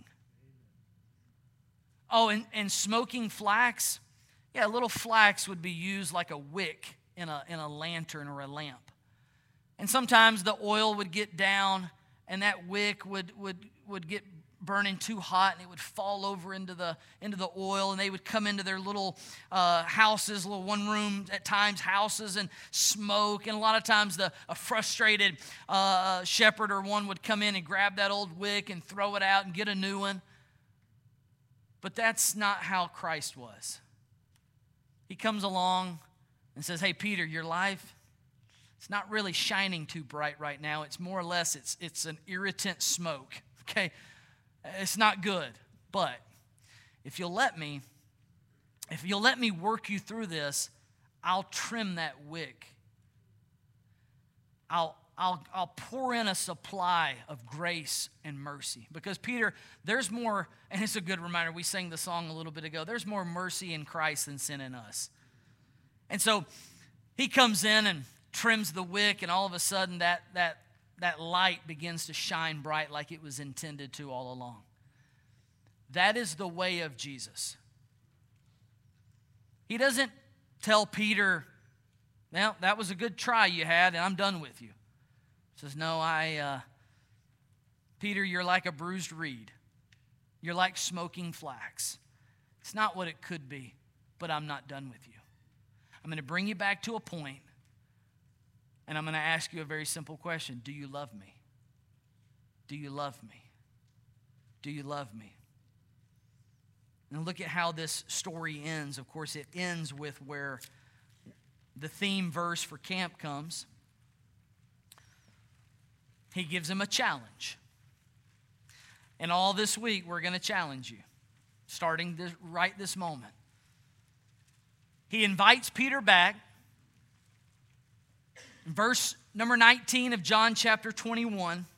Oh, and smoking flax? Yeah, a little flax would be used like a wick in a lantern or a lamp. And sometimes the oil would get down, and that wick would get burning too hot, and it would fall over into the oil, and they would come into their little houses, little one-room at times houses, and smoke. And a lot of times a frustrated shepherd or one would come in and grab that old wick and throw it out and get a new one. But that's not how Christ was. He comes along and says, hey, Peter, your life, it's not really shining too bright right now. It's more or less, it's an irritant smoke, okay? It's not good, but if you'll let me work you through this, I'll trim that wick. I'll pour in a supply of grace and mercy. Because Peter, there's more, and it's a good reminder, we sang the song a little bit ago, there's more mercy in Christ than sin in us. And so he comes in and trims the wick, and all of a sudden that light begins to shine bright like it was intended to all along. That is the way of Jesus. He doesn't tell Peter, well, that was a good try you had, and I'm done with you. He says, no, Peter, you're like a bruised reed. You're like smoking flax. It's not what it could be, but I'm not done with you. I'm going to bring you back to a point, and I'm going to ask you a very simple question. Do you love me? Do you love me? Do you love me? And look at how this story ends. Of course, it ends with where the theme verse for camp comes. He gives him a challenge. And all this week, we're going to challenge you, starting right this moment. He invites Peter back. Verse number 19 of John chapter 21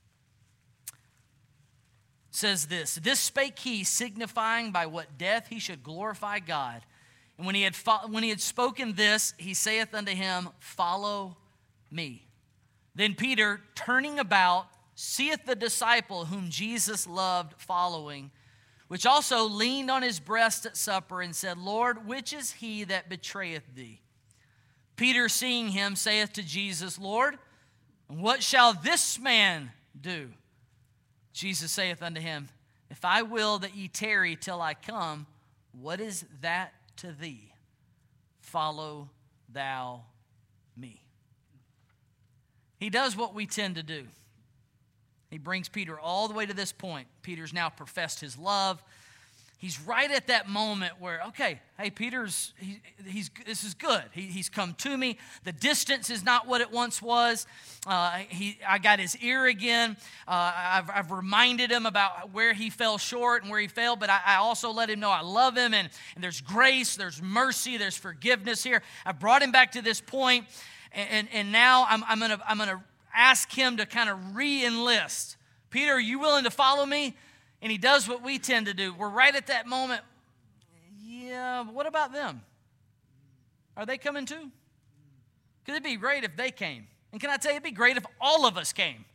says this, "This spake he, signifying by what death he should glorify God. And when he had spoken this, he saith unto him, Follow me. Then Peter, turning about, seeth the disciple whom Jesus loved following, which also leaned on his breast at supper, and said, Lord, which is he that betrayeth thee? Peter, seeing him, saith to Jesus, Lord, what shall this man do? Jesus saith unto him, If I will that ye tarry till I come, what is that to thee? Follow thou me." He does what we tend to do. He brings Peter all the way to this point. Peter's now professed his love. He's right at that moment where, okay, hey, Peter's, this is good. He's come to me. The distance is not what it once was. I got his ear again. I've reminded him about where he fell short and where he failed, but I also let him know I love him, and there's grace, there's mercy, there's forgiveness here. I brought him back to this point, and now I'm gonna ask him to kind of re-enlist. Peter, are you willing to follow me? And he does what we tend to do. We're right at that moment. Yeah, but what about them? Are they coming too? Because it'd be great if they came. And can I tell you, it'd be great if all of us came.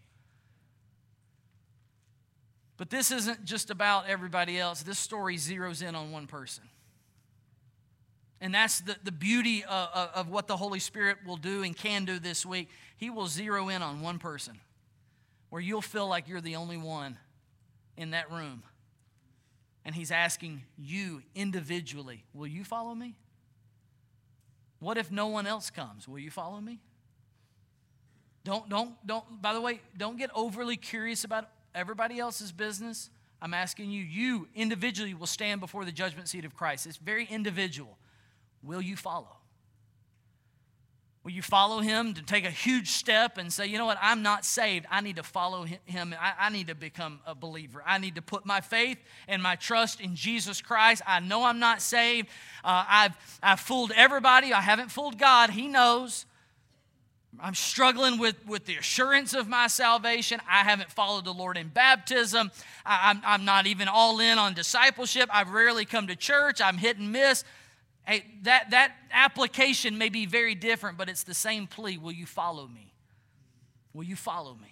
But this isn't just about everybody else. This story zeroes in on one person. And that's the beauty of what the Holy Spirit will do and can do this week. He will zero in on one person where you'll feel like you're the only one in that room. And he's asking you individually, will you follow me? What if no one else comes? Will you follow me? Don't, by the way, don't get overly curious about everybody else's business. I'm asking you, you individually will stand before the judgment seat of Christ. It's very individual. Will you follow? Will you follow him to take a huge step and say, you know what, I'm not saved. I need to follow him. I need to become a believer. I need to put my faith and my trust in Jesus Christ. I know I'm not saved. I've fooled everybody. I haven't fooled God. He knows. I'm struggling with the assurance of my salvation. I haven't followed the Lord in baptism. I'm not even all in on discipleship. I've rarely come to church. I'm hit and miss. Hey, that application may be very different, but it's the same plea. Will you follow me? Will you follow me?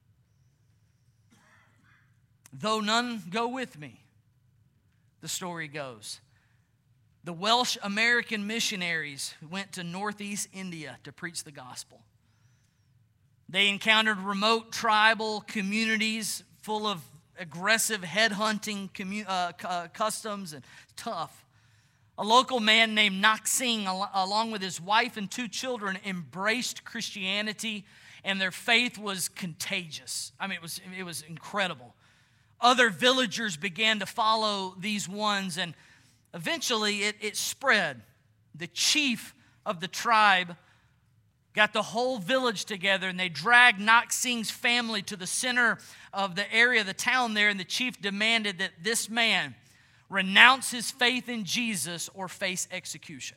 Though none go with me, the story goes. The Welsh American missionaries went to northeast India to preach the gospel. They encountered remote tribal communities full of aggressive headhunting customs and tough. A local man named Nak Singh, along with his wife and 2 children, embraced Christianity, and their faith was contagious. I mean, it was incredible. Other villagers began to follow these ones, and eventually it spread. The chief of the tribe got the whole village together, and they dragged Nak Singh's family to the center of the area, the town there, and the chief demanded that this man renounce his faith in Jesus or face execution.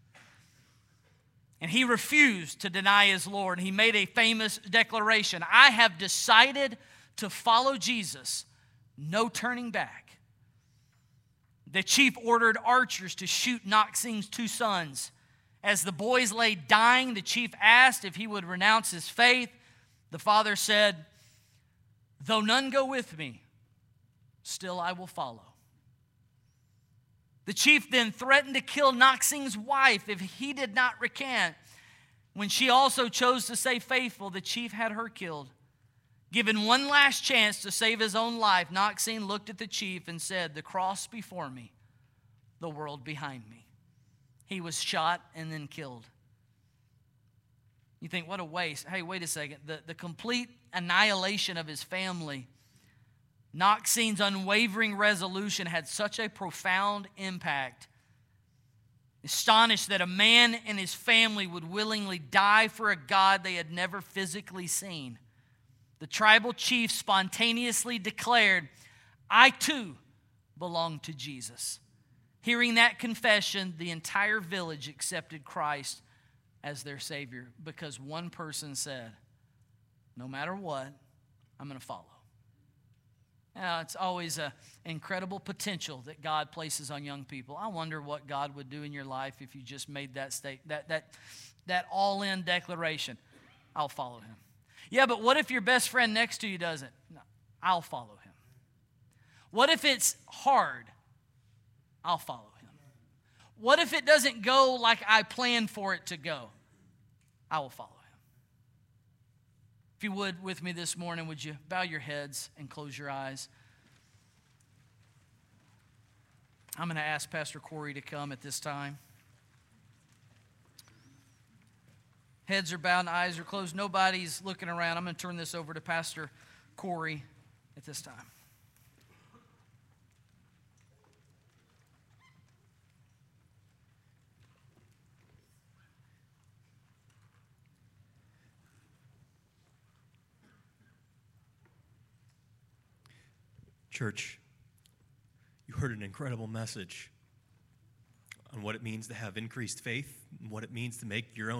And he refused to deny his Lord. He made a famous declaration, I have decided to follow Jesus, no turning back. The chief ordered archers to shoot Nak Singh's 2 sons. As the boys lay dying, the chief asked if he would renounce his faith. The father said, though none go with me, still I will follow. The chief then threatened to kill Nak Singh's wife if he did not recant. When she also chose to stay faithful, the chief had her killed. Given one last chance to save his own life, Nak Singh looked at the chief and said, the cross before me, the world behind me. he was shot and then killed. You think, what a waste. Hey, wait a second. The complete annihilation of his family, Knoxine's unwavering resolution had such a profound impact. Astonished that a man and his family would willingly die for a God they had never physically seen, the tribal chief spontaneously declared, I too belong to Jesus. Hearing that confession, the entire village accepted Christ as their Savior because one person said, no matter what, I'm going to follow. Now, it's always an incredible potential that God places on young people. I wonder what God would do in your life if you just made that all-in declaration. I'll follow him. Yeah, but what if your best friend next to you doesn't? No, I'll follow him. What if it's hard? I'll follow him. What if it doesn't go like I planned for it to go? I will follow him. If you would, with me this morning, would you bow your heads and close your eyes? I'm going to ask Pastor Corey to come at this time. Heads are bowed and eyes are closed. Nobody's looking around. I'm going to turn this over to Pastor Corey at this time. Church, you heard an incredible message on what it means to have increased faith and what it means to make your own